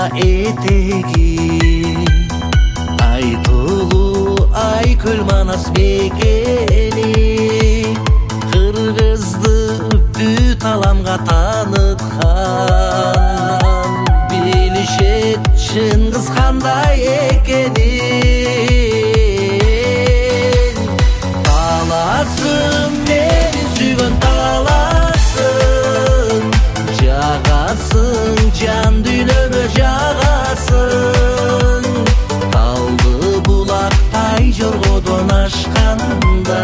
этеги, айтылуу Айкөл Манас мекени, Кыргызды бүт аламга тааныткан, билишет Чыңгыз кандай экенин. Таласым мени сүйгөн таласым, жагасың жан дүйнөмө жагасың. Талды булактай жоргодон ашканда,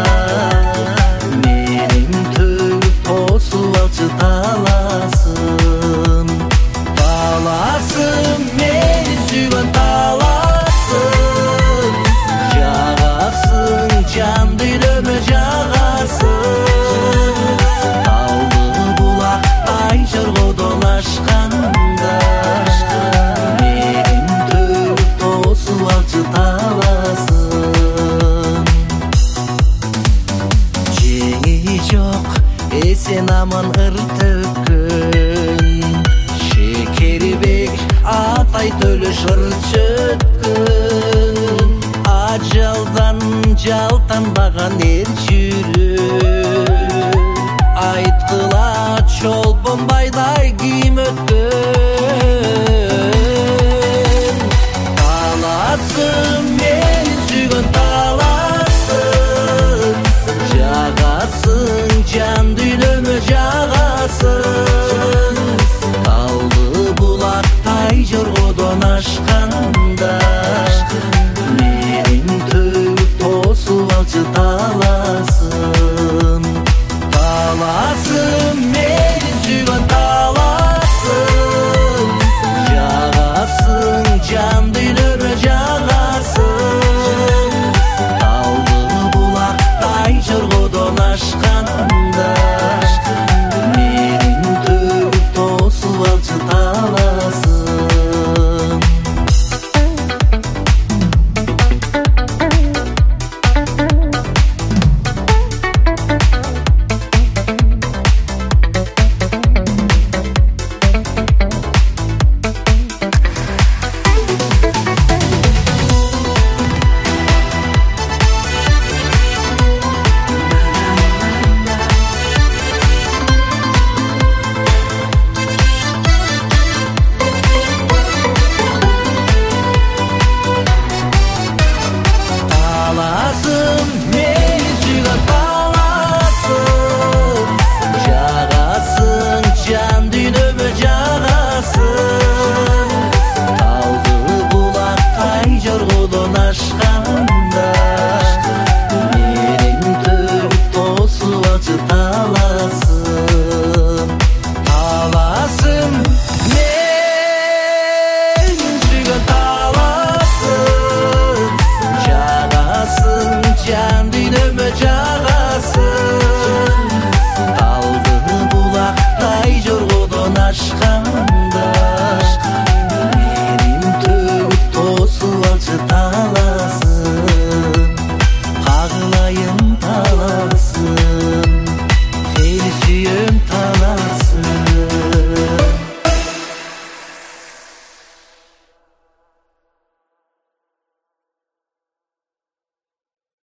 менин төгүп тосуп алчы таласым. Таласым мени сүйгөн таласым, жагасың жан дүйнөмө жагасың. Талды булактай жоргодон ашканда, менин төгүп тосуп алчы таласым. Жеңи жок эсен аман ыр төккөн, Шекербек атай төлөш ыр чөткөн. Ажалдан жалтанбаган эр жүрөк, айткыла Чолпон байдай ким өткөн.